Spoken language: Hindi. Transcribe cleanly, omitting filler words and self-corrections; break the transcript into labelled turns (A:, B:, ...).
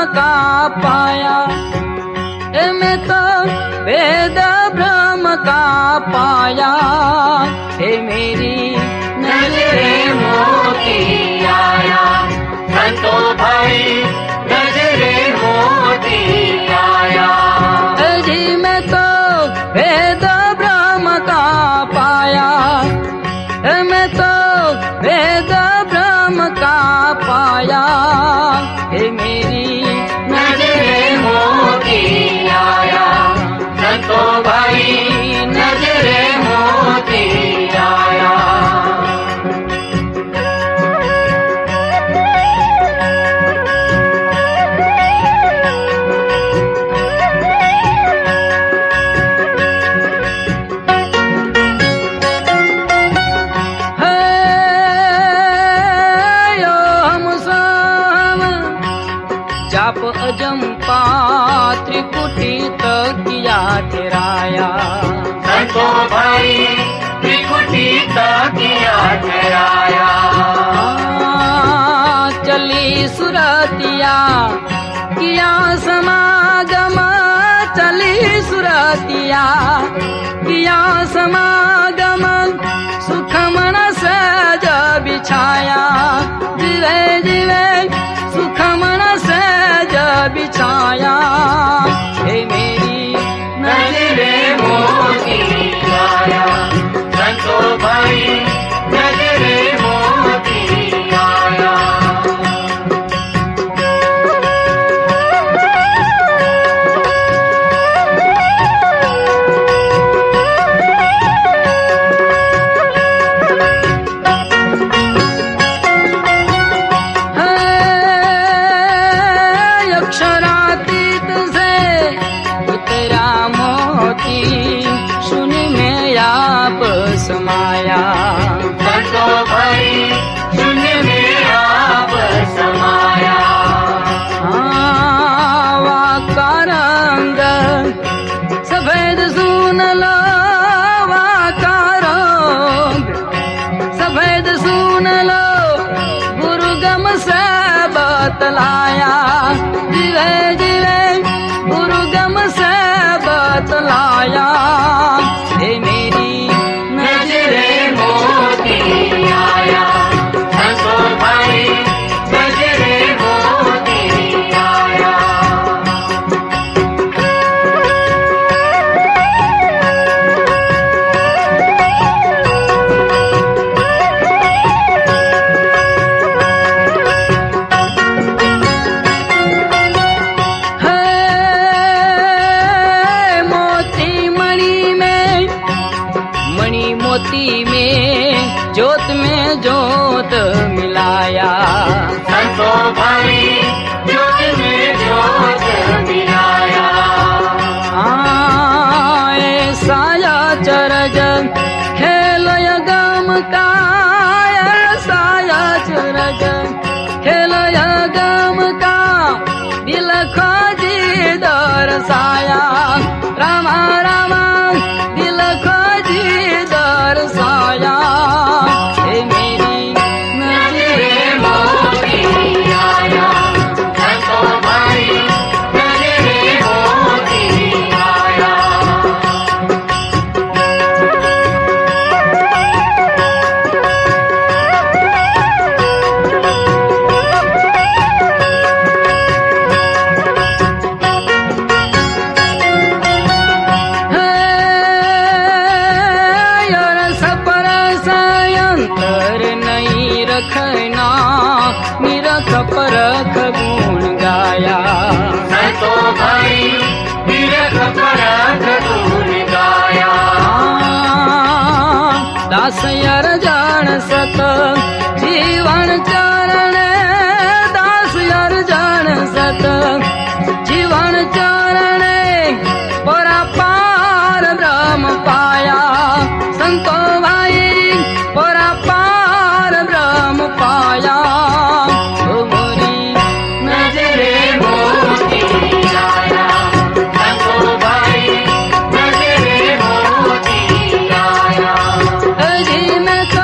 A: का पाया, मैं तो वेद ब्रह्म का पाया। हे मेरी
B: नजरे मोती आया, संतो भाई नजरे मोती आया।
A: जी मैं तो वेद ब्रह्म का पाया, मैं तो वेद ब्रह्म का पाया। हे मेरी
B: नजरे मोती आया, संतो भाई नजरे मोती आया।
A: जाप अजंपा त्रिकुटी किया ठहराया,
B: संतो भाई त्रिकुटी किया ठहराया।
A: चली सुरतिया किया समागम, चली सुरतिया किया समागम। सुख मन सहज बिछाया, जीवे जीवे सुख मन सहज बिछाया। हे मेरी
B: नजरे मोती आया, संतो भाई नजरे मोती आया।
A: अक्षरातीत से उतरा मोती, सुन में आप समाया।
B: संतो भाई सुन में आप समाया।
A: वाका रंग सफेद सुन लो, वाका रंग सफेद सुन लो। गुरु गम से बतलाया, जीवे जीवे गुरु गम से बतलाया। हे मेरी
B: नजरे मोती आया, संतो भाई नजरे मोती आया।
A: मोती में ज्योत में ज्योत मिलाया,
B: संतो भाई ज्योत में ज्योत मिलाया।
A: ऐसा चरज खेल गम का, ऐसा चरज खेल गम का। दिल खोजी दर्शाया, रामा रामा दिल खोजी दर्शाया। हे मेरी
B: नजरे मोती आया, संतो भाई नजरे मोती आया।
A: रखना निरख परख गुण गाया,
B: संतो भाई निरख परख गुण गाया।
A: दास यर जान सत जीवन चरण, दास यर जान सत जीवन चरण। परापार ब्रह्म पाया, संतो भाई परापार ब्रह्म पाया।
B: नजरे मोती आया, संतो भाई नजरे मोती आया।
A: जी मैं